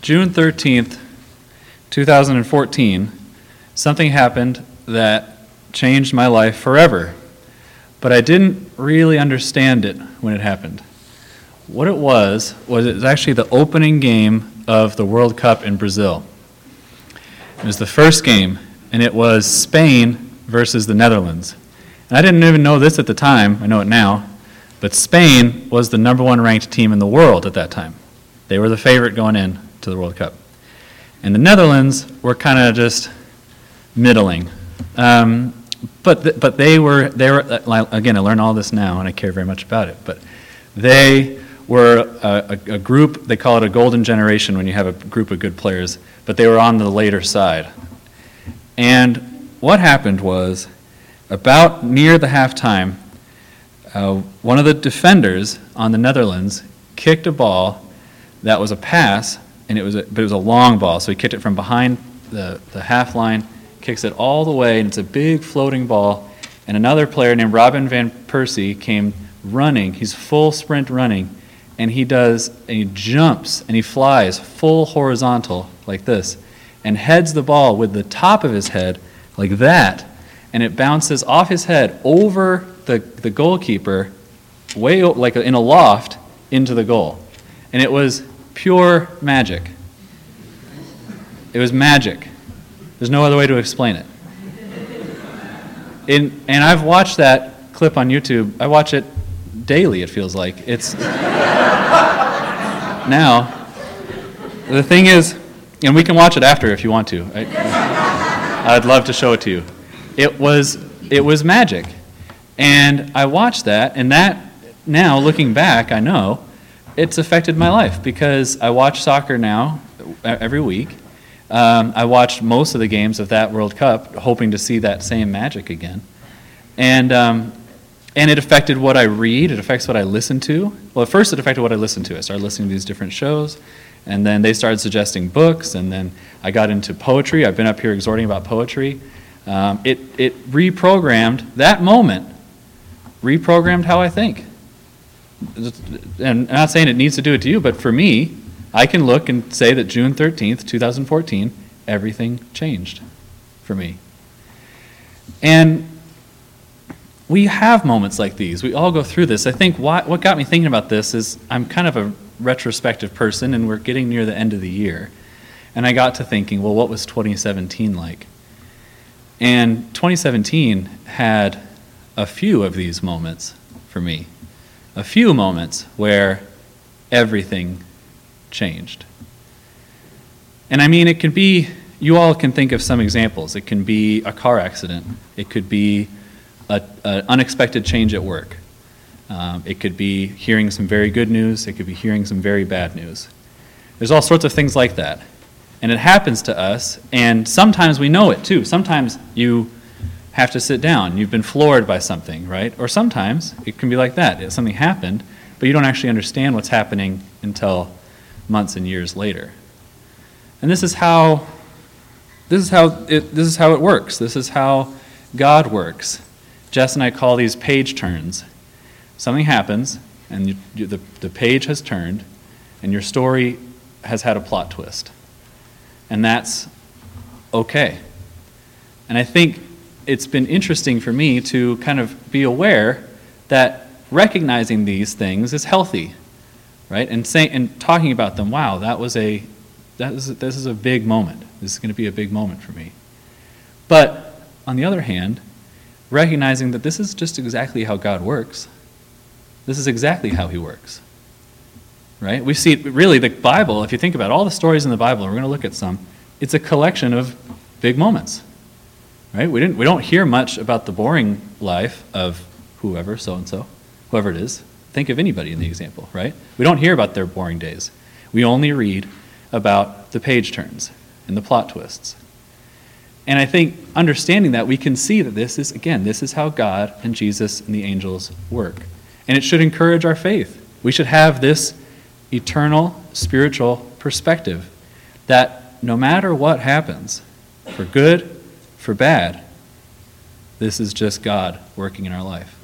June 13th, 2014, something happened that changed my life forever. But I didn't really understand it when it happened. What it was actually the opening game of the World Cup in Brazil. It was the first game, and it was Spain versus the Netherlands. And I didn't even know this at the time, I know it now, but Spain was the number one ranked team in the world at that time. They were the favorite going in to the World Cup. And the Netherlands were kind of just middling. But they were, again, I learn all this now, and I care very much about it, but they were a group, they call it a golden generation when you have a group of good players, but they were on the later side. And what happened was, about near the halftime, one of the defenders on the Netherlands kicked a ball that was a pass, but it was a long ball, so he kicked it from behind the half line, kicks it all the way, and it's a big floating ball, and another player named Robin van Persie came running, he's full sprint running, and he jumps, and he flies full horizontal, like this, and heads the ball with the top of his head, like that, and it bounces off his head over the goalkeeper, like in a loft, into the goal. And it was pure magic. It was magic. There's no other way to explain it. And I've watched that clip on YouTube. I watch it daily, it feels like. It's now, the thing is, and we can watch it after if you want to. I'd love to show it to you. It was magic. And I watched that, and that, now looking back, I know it's affected my life because I watch soccer now every week. I watched most of the games of that World Cup, hoping to see that same magic again. And it affected what I read. It affects what I listen to. Well, at first it affected what I listened to. I started listening to these different shows, and then they started suggesting books, and then I got into poetry. I've been up here exhorting about poetry. It reprogrammed, that moment, reprogrammed how I think. And I'm not saying it needs to do it to you, but for me, I can look and say that June 13th, 2014, everything changed for me. And we have moments like these. We all go through this. I think what got me thinking about this is I'm kind of a retrospective person, and we're getting near the end of the year. And I got to thinking, well, what was 2017 like? And 2017 had a few of these moments for me. A few moments where everything changed. And I mean, it can be, you all can think of some examples. It can be a car accident. It could be an unexpected change at work. It could be hearing some very good news. It could be hearing some very bad news. There's all sorts of things like that. And it happens to us, and sometimes we know it too. Sometimes you have to sit down. You've been floored by something, right? Or sometimes it can be like that. Something happened, but you don't actually understand what's happening until months and years later. And this is how it works. This is how God works. Jess and I call these page turns. Something happens, and the page has turned, and your story has had a plot twist. And that's okay. And I think it's been interesting for me to kind of be aware that recognizing these things is healthy, right? And talking about them, wow, this is a big moment. This is going to be a big moment for me. But on the other hand, recognizing that this is just exactly how God works. This is exactly how he works. Right? We see, really, the Bible, if you think about all the stories in the Bible, and we're going to look at some, it's a collection of big moments. Right? We don't hear much about the boring life of whoever, so-and-so, whoever it is. Think of anybody in the example, right? We don't hear about their boring days. We only read about the page turns and the plot twists. And I think understanding that, we can see that this is how God and Jesus and the angels work. And it should encourage our faith. We should have this eternal spiritual perspective that no matter what happens, for good, for bad, this is just God working in our life.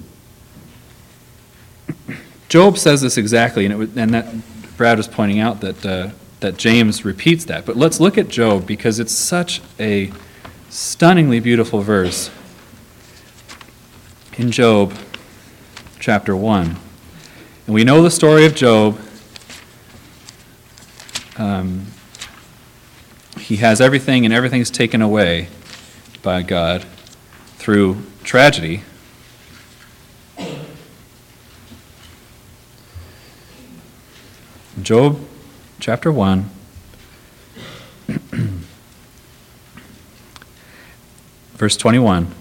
Job says this exactly, and that Brad was pointing out that that James repeats that. But let's look at Job, because it's such a stunningly beautiful verse. In Job chapter 1. And we know the story of Job. He has everything, and everything's taken away by God through tragedy. Job chapter 1. Verse 21.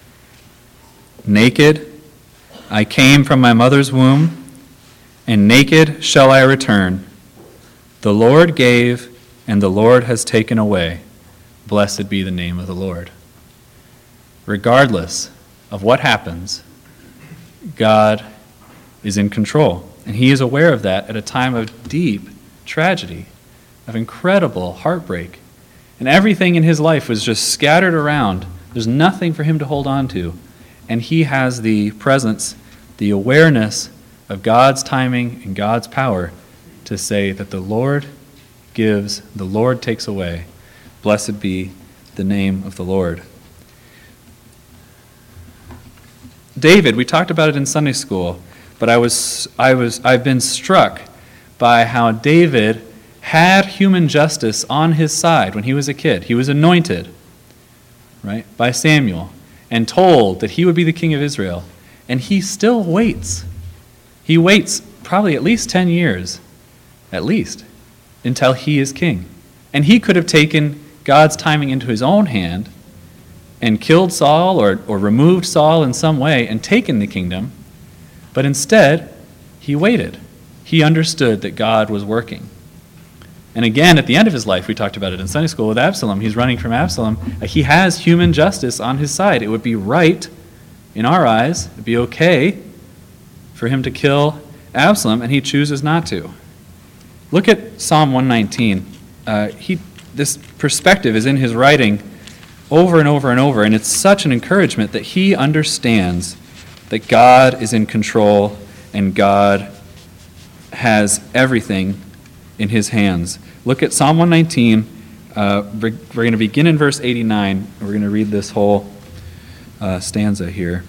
Naked I came from my mother's womb, and naked shall I return. The Lord gave, and the Lord has taken away. Blessed be the name of the Lord. Regardless of what happens, God is in control. And he is aware of that at a time of deep tragedy, of incredible heartbreak. And everything in his life was just scattered around. There's nothing for him to hold on to. And he has the presence, the awareness of God's timing and God's power to say that the Lord gives, the Lord takes away. Blessed be the name of the Lord. David, we talked about it in Sunday school, but I've been struck by how David had human justice on his side when he was a kid. He was anointed, right, by Samuel and told that he would be the king of Israel. And he still waits. He waits probably at least 10 years, at least, until he is king. And he could have taken God's timing into his own hand and killed Saul or removed Saul in some way and taken the kingdom. But instead, he waited. He understood that God was working. And again, at the end of his life, we talked about it in Sunday school with Absalom. He's running from Absalom. He has human justice on his side. It would be right in our eyes. It would be okay for him to kill Absalom, and he chooses not to. Look at Psalm 119. This perspective is in his writing over and over and over, and it's such an encouragement that he understands that God is in control and God has everything in his hands. Look at Psalm 119. We're going to begin in verse 89. We're going to read this whole stanza here.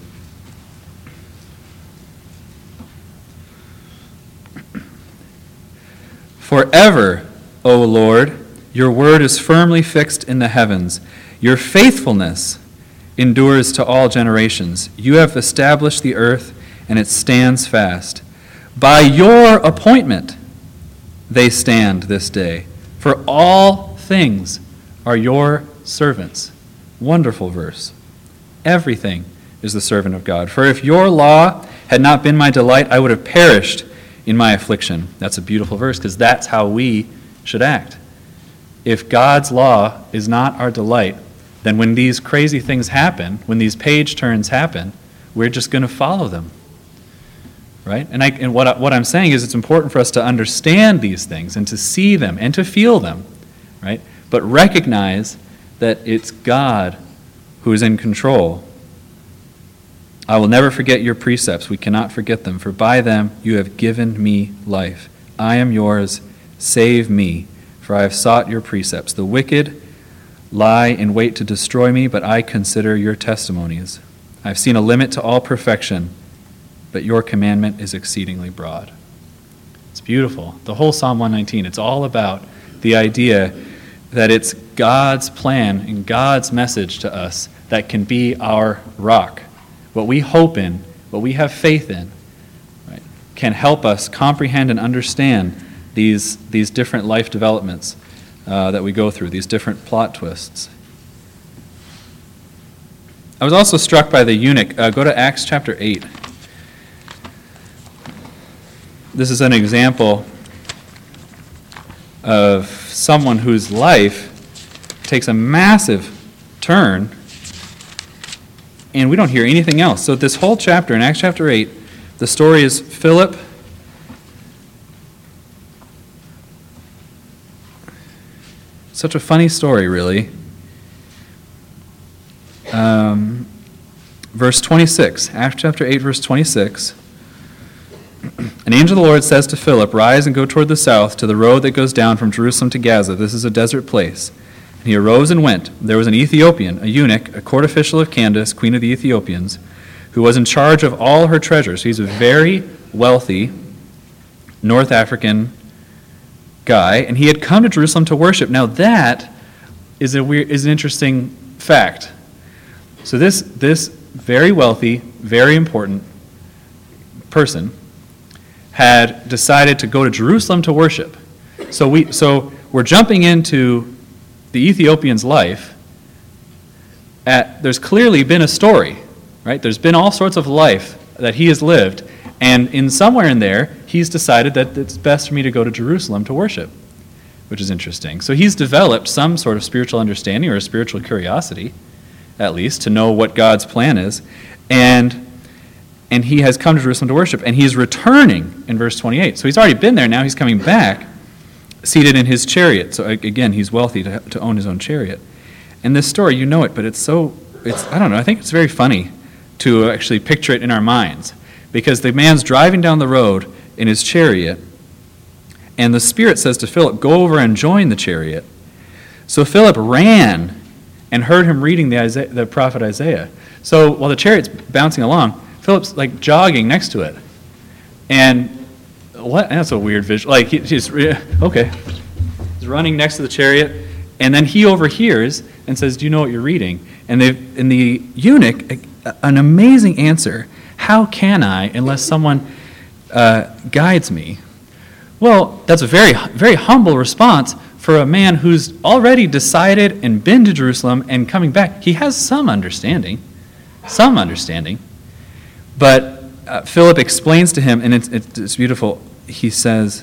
Forever, O Lord, your word is firmly fixed in the heavens. Your faithfulness endures to all generations. You have established the earth, and it stands fast. By your appointment they stand this day, for all things are your servants. Wonderful verse. Everything is the servant of God. For if your law had not been my delight, I would have perished in my affliction. That's a beautiful verse, because that's how we should act. If God's law is not our delight, then when these crazy things happen, when these page turns happen, we're just going to follow them. Right? And what I'm saying is it's important for us to understand these things and to see them and to feel them. Right? But recognize that it's God who is in control. I will never forget your precepts. We cannot forget them, for by them you have given me life. I am yours. Save me, for I have sought your precepts. The wicked lie in wait to destroy me, but I consider your testimonies. I have seen a limit to all perfection, but your commandment is exceedingly broad. It's beautiful. The whole Psalm 119, it's all about the idea that it's God's plan and God's message to us that can be our rock. What we hope in, what we have faith in, right, can help us comprehend and understand these different life developments that we go through, these different plot twists. I was also struck by the eunuch. Go to Acts chapter 8. This is an example of someone whose life takes a massive turn, and we don't hear anything else. So this whole chapter, in Acts chapter 8, the story is Philip such a funny story, really. Verse 26, Acts chapter 8, verse 26. An angel of the Lord says to Philip, "Rise and go toward the south to the road that goes down from Jerusalem to Gaza. This is a desert place." And he arose and went. There was an Ethiopian, a eunuch, a court official of Candace, queen of the Ethiopians, who was in charge of all her treasures. He's a very wealthy North African guy, and he had come to Jerusalem to worship. Now that is an interesting fact. So this very wealthy, very important person had decided to go to Jerusalem to worship. So we're jumping into the Ethiopian's life. There's clearly been a story, right? There's been all sorts of life that he has lived, and in somewhere in there, he's decided that it's best for me to go to Jerusalem to worship, which is interesting. So he's developed some sort of spiritual understanding or a spiritual curiosity, at least, to know what God's plan is, and he has come to Jerusalem to worship, and he's returning in verse 28. So he's already been there, now he's coming back, seated in his chariot. So again, he's wealthy to own his own chariot. And this story, you know it, but it's I don't know, I think it's very funny to actually picture it in our minds. Because the man's driving down the road in his chariot, and the Spirit says to Philip, "Go over and join the chariot." So Philip ran and heard him reading the prophet Isaiah. So while the chariot's bouncing along, Philip's like jogging next to it. And that's a weird visual. Like he's running next to the chariot, and then he overhears and says, "Do you know what you're reading?" And the eunuch, an amazing answer. "How can I unless someone guides me?" Well, that's a very, very humble response for a man who's already decided and been to Jerusalem and coming back. He has some understanding. But Philip explains to him, and it's beautiful. He says,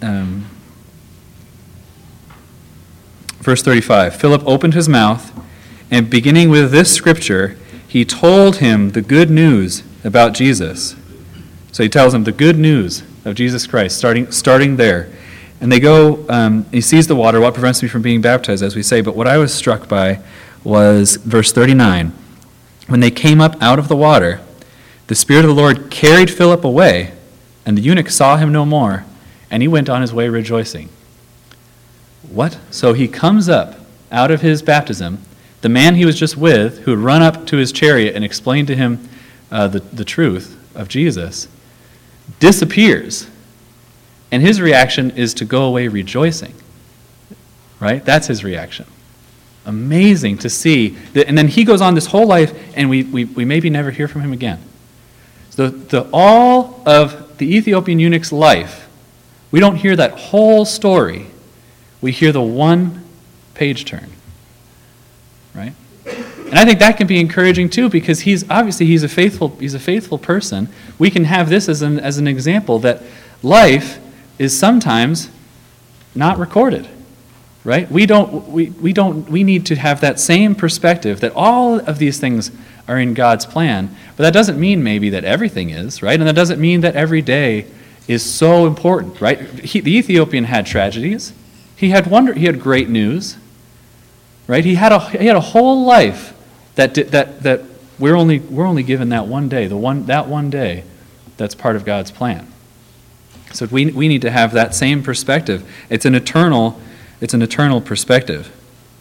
verse 35, Philip opened his mouth, and beginning with this scripture, he told him the good news about Jesus. So he tells him the good news of Jesus Christ, starting there. And they go, he sees the water. What prevents me from being baptized, as we say? But what I was struck by was verse 39. When they came up out of the water, the Spirit of the Lord carried Philip away, and the eunuch saw him no more, and he went on his way rejoicing. What? So he comes up out of his baptism. The man he was just with, who had run up to his chariot and explained to him the truth of Jesus, disappears. And his reaction is to go away rejoicing. Right? That's his reaction. Amazing to see. And then he goes on this whole life, and we maybe never hear from him again. So all of the Ethiopian eunuch's life, we don't hear that whole story. We hear the one page turn. Right? And I think that can be encouraging too, because he's a faithful person. We can have this as an example that life is sometimes not recorded. Right? We need to have that same perspective that all of these things are in God's plan, but that doesn't mean maybe that everything is, right? And that doesn't mean that every day is so important, right? The Ethiopian had tragedies. He had great news. Right? He had a whole life that we're only given that one day, that one day that's part of God's plan. So we need to have that same perspective. It's an eternal perspective.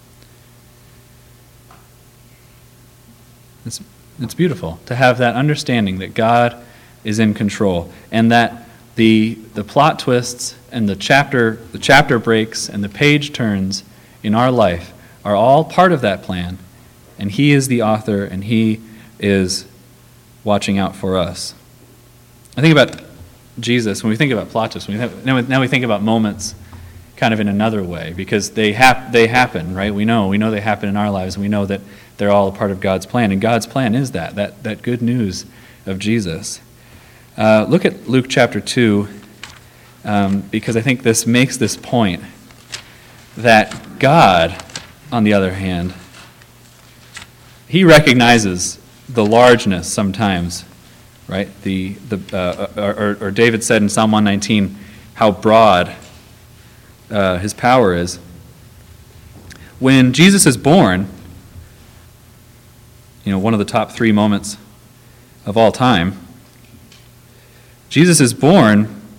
It's beautiful to have that understanding that God is in control, and that the plot twists and the chapter breaks and the page turns in our life are all part of that plan, and He is the author, and He is watching out for us. I think about Jesus, when we think about plot twists, now we think about moments kind of in another way, because they happen, right? We know they happen in our lives, and we know that they're all a part of God's plan, and God's plan is that good news of Jesus. Look at Luke chapter 2, because I think this makes this point, that God, on the other hand, He recognizes the largeness sometimes, right? Or David said in Psalm 119 how broad His power is. When Jesus is born, one of the top 3 moments of all time, Jesus is born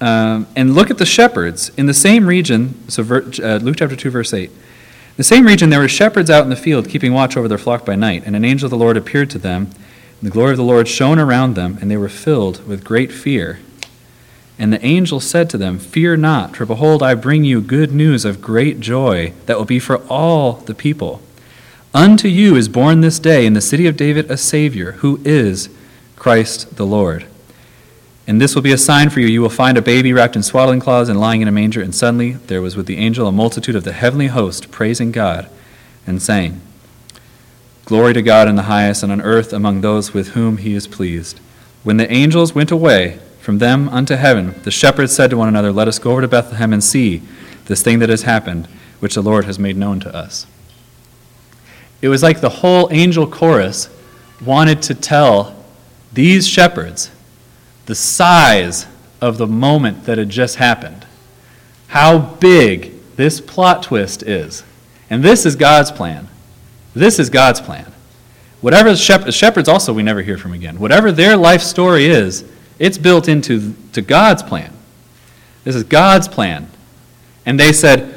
And look at the shepherds. In the same region, so Luke chapter 2, verse 8. In the same region there were shepherds out in the field, keeping watch over their flock by night. And an angel of the Lord appeared to them, and the glory of the Lord shone around them, and they were filled with great fear. And the angel said to them, "Fear not, for behold, I bring you good news of great joy that will be for all the people. Unto you is born this day in the city of David a Savior, who is Christ the Lord. And this will be a sign for you. You will find a baby wrapped in swaddling cloths and lying in a manger." And suddenly there was with the angel a multitude of the heavenly host, praising God and saying, "Glory to God in the highest, and on earth among those with whom he is pleased." When the angels went away from them unto heaven, the shepherds said to one another, "Let us go over to Bethlehem and see this thing that has happened, which the Lord has made known to us." It was like the whole angel chorus wanted to tell these shepherds the size of the moment that had just happened, how big this plot twist is. And this is God's plan. This is God's plan. Whatever shepherds also we never hear from again. Whatever their life story is, it's built into God's plan. This is God's plan. And they said,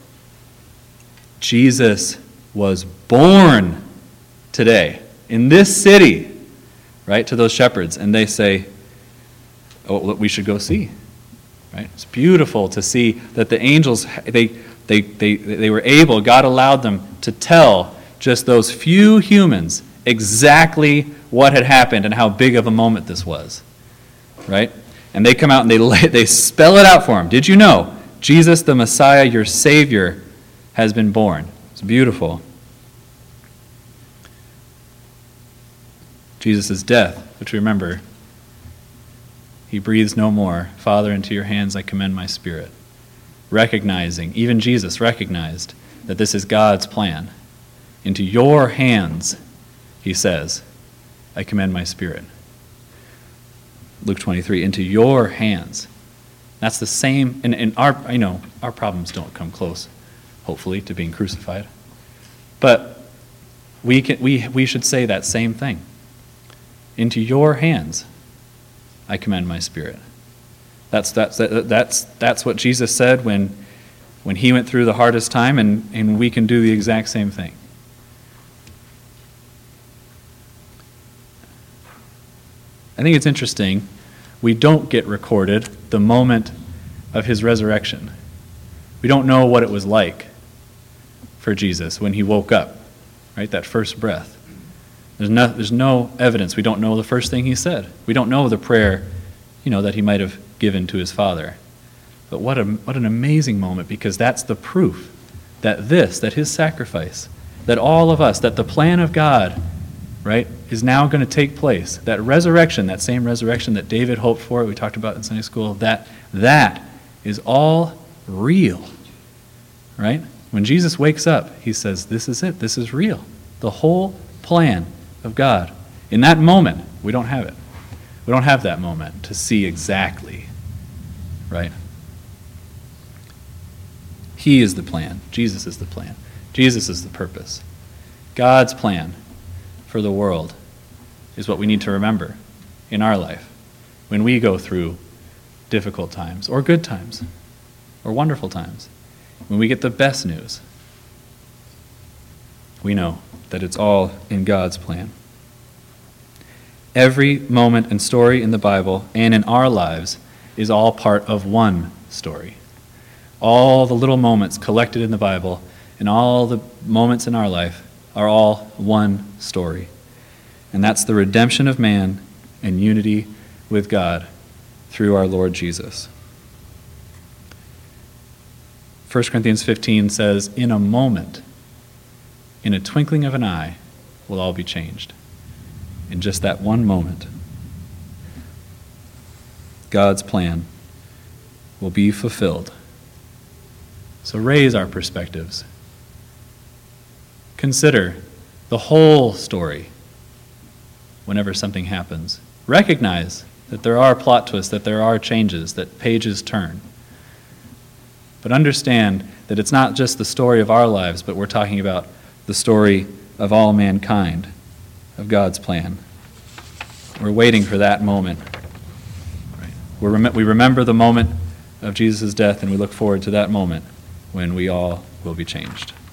Jesus was born today in this city, right, to those shepherds. And they say, "Oh, we should go see." Right? It's beautiful to see that the angels, they were able, God allowed them to tell just those few humans exactly what had happened and how big of a moment this was. Right? And they come out and they spell it out for him. Did you know Jesus the Messiah, your Savior, has been born? It's beautiful. Jesus' death, which we remember, he breathes no more. "Father, into your hands I commend my spirit." Recognizing, even Jesus recognized that this is God's plan. Into your hands, he says, I commend my spirit. Luke 23, into your hands. That's the same, and our problems don't come close, hopefully, to being crucified. But we should say that same thing. Into your hands I commend my spirit. That's what Jesus said when he went through the hardest time, and we can do the exact same thing. I think it's interesting, we don't get recorded the moment of his resurrection. We don't know what it was like for Jesus when he woke up, right? That first breath. There's no evidence. We don't know the first thing he said. We don't know the prayer, that he might have given to his Father. But what an amazing moment, because that's the proof that his sacrifice, that all of us, that the plan of God, right, is now going to take place. That resurrection, that same resurrection that David hoped for, we talked about in Sunday school, that is all real, right? When Jesus wakes up, he says, this is it. This is real. The whole plan of God. In that moment, we don't have it. We don't have that moment to see exactly, right? He is the plan. Jesus is the plan. Jesus is the purpose. God's plan for the world is what we need to remember in our life when we go through difficult times or good times or wonderful times. When we get the best news, we know that it's all in God's plan. Every moment and story in the Bible and in our lives is all part of one story. All the little moments collected in the Bible and all the moments in our life are all one story. And that's the redemption of man and unity with God through our Lord Jesus. 1 Corinthians 15 says, in a moment, in a twinkling of an eye, we'll all be changed. In just that one moment, God's plan will be fulfilled. So raise our perspectives. Consider the whole story whenever something happens. Recognize that there are plot twists, that there are changes, that pages turn. But understand that it's not just the story of our lives, but we're talking about the story of all mankind, of God's plan. We're waiting for that moment. Right? We remember the moment of Jesus' death, and we look forward to that moment when we all will be changed.